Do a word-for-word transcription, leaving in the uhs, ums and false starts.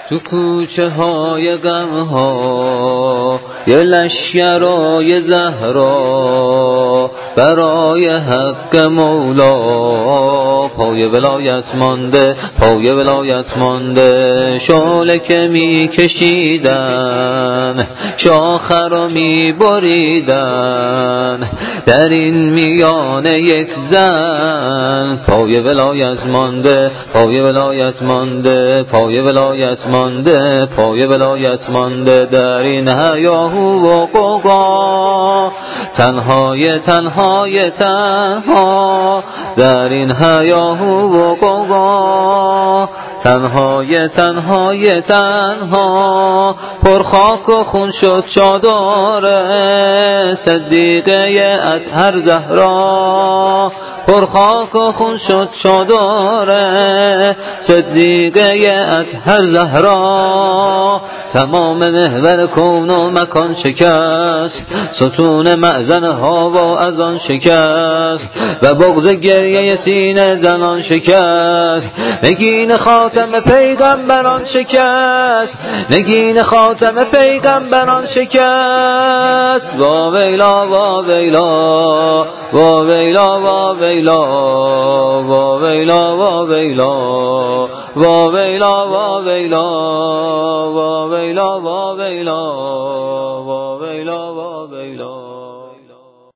تو کوچه های غم ها یه لشکرای زهرا برای حق مولا پای ولایت مانده، پای ولایت مانده. شعله که می کشیدن، شاخه را می بریدن، در این میان یک زن پای ولایت مانده، پای ولایت مانده، پای ولایت مانده، پای ولایت مانده. در این هیاهو و غوغا تنهای تنهای تنها، در این هیاهو و غوغا تنهای تنهای تنها. پر خاک و خون شد چادر صدیقه اطهر زهرا، پر خاک و خون شد چادر صدیقه اطهر زهرا. تمام محور کون و مکان شکست، ستون معزن ها و از آن شکست و بغض گریه سینه زنان شکست. نگین خاتم پیغمبران شکست، نگین خاتم پیغمبران شکست. وا ویلا وا ویلا وا ویلا وا ویلا وا ویلا وا ویلا وا ویلا وا ویلا وا ویلا وا ویلا وا ویلا وا ویلا.